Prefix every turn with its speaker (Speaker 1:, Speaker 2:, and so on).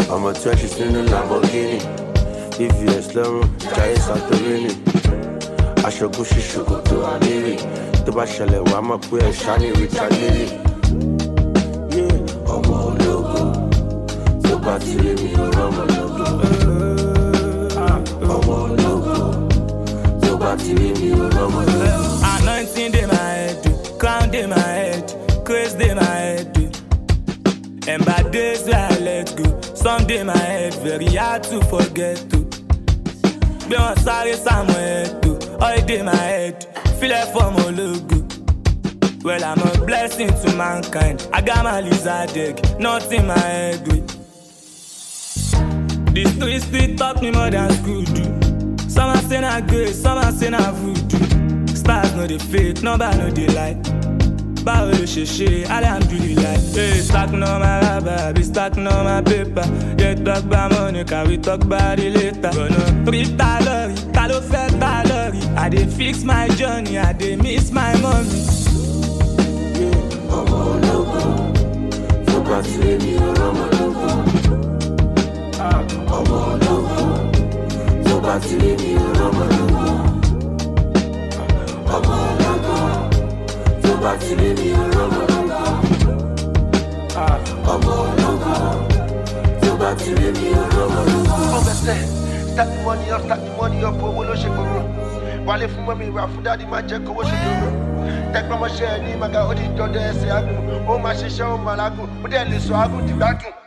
Speaker 1: I'm a trenches in the Lamborghini. EVS lọ́rùn, Jaiye Santorini. Aṣọ Gucci ṣòkòtò àníri. Tó bá ṣẹlẹ̀ wá mọ̀ pé ẹ̀ ṣáni retaliate. Ọmọ ológo, tó bá ti rí mi ò rọ́mọ lógo. Ọmọ ológo, tó bá ti rí mi ò rọ́mọ lógo.
Speaker 2: Anointing in my head, crown in my head, grace in my head. And by days where I let go, some in my head, very hard to forget to. Be on sorry somewhere too, all in my head, feel like for my logo. Well, I'm a blessing to mankind. I got my lizard egg, not in my head. This street taught me more than school do. Some are saying I grace, some are saying I voodoo. Stars know the fake, nobody know the light. Báwo ló ṣe ṣe, alhamdulillah. Hey, stacking on my rubber, be stacking on my paper. Yeah, talk about money, can we talk about it later? Gonna read ta lorry, ta ló fẹ́ ta lorry. I dey fix my journey, I dey miss my mommy.
Speaker 1: Ọmọ ológo, tó bá ti rí mi ò rọ́mọ lógo. Ọmọ ológo, tó bá ti rí mi ò rọ́mọ lógo. Ọmọ ológo, tó bá ti rí mi ò rọ́mọ lógo. Ọmọ ológo, tó bá ti rí mi ò rọ́mọ lógo.
Speaker 3: Stack the money up, owó ló ṣe gbogbo. Wálé fún mọ́mí ìwà fún dáàdì máa jẹ́ kówó ṣe gbogbo. Tẹ́gbọ́n mọ́ṣẹ́ ní màgà ó di dandan ẹsẹ̀ àgùn. Ó máa ṣiṣẹ́ ó máa lágùn, ó dẹ̀ lè sọ àgùn dìgbàgùn.